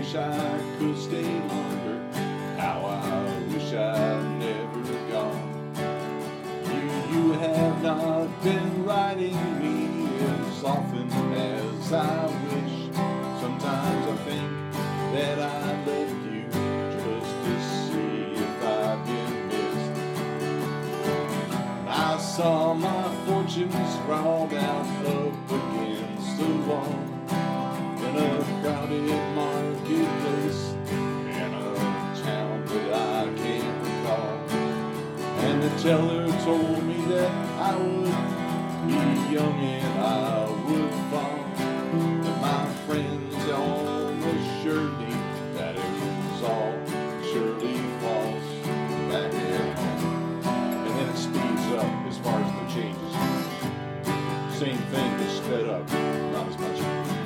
wish I could stay longer. How I wish I'd never gone. You have not been writing me as often as I wish. Sometimes I think that I left you just to see if I've been missed. I saw my fortunes sprawled out up against the wall in a crowded marketplace in a town that I can't recall. And the teller told me that I would be young and I would fall. And my friends all assured me that it was all surely false back at home. And then it speeds up as far as the changes. Same thing, just sped up, not as much.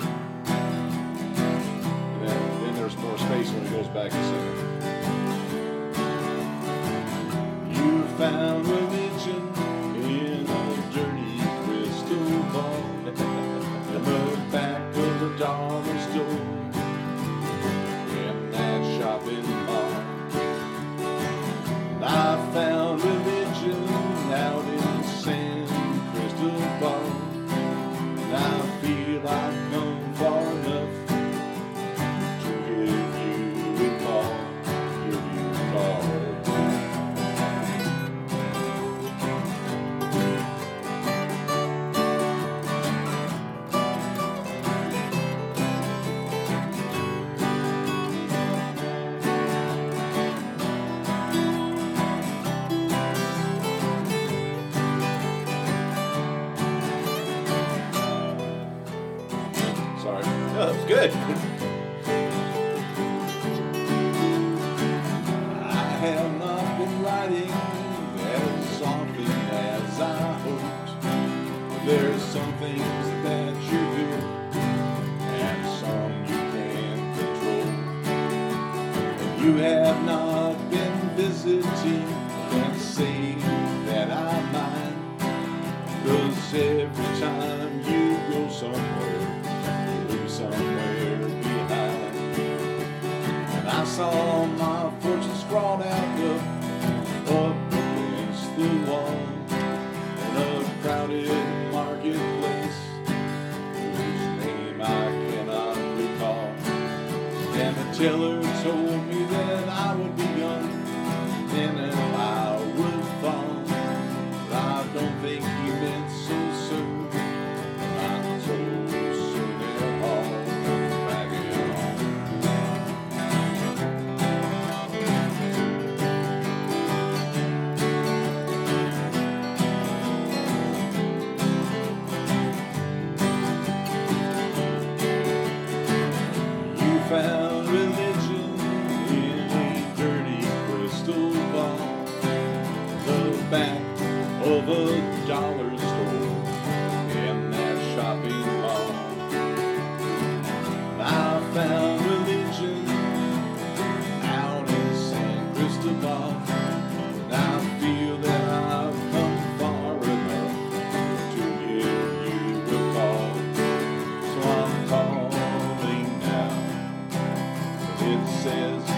And then there's more space when it goes back a second. You found religion in a dirty crystal ball in the back of the dollar store in that shopping mall. I found religion out in San Cristobal, and I feel I've come far enough to give you a call, give you a call. Sorry. No, that was good. I have not been writing as often as I hoped. There's some things that you do and some you can't control. You have not been visiting, can't say that I mind, 'cause every time you go somewhere, somewhere behind. And I saw my fortune sprawled out up against the wall in a crowded marketplace whose name I cannot recall. And the teller told me that I would be young and that I would fall. But I don't think he meant so soon. Not so soon at all. Back at home. You found religion in a dirty crystal ball, the back of a dollar store in that shopping mall. I found religion out in San Cristobal, and I feel that I've come far enough to give you a call. So I'm calling now. It says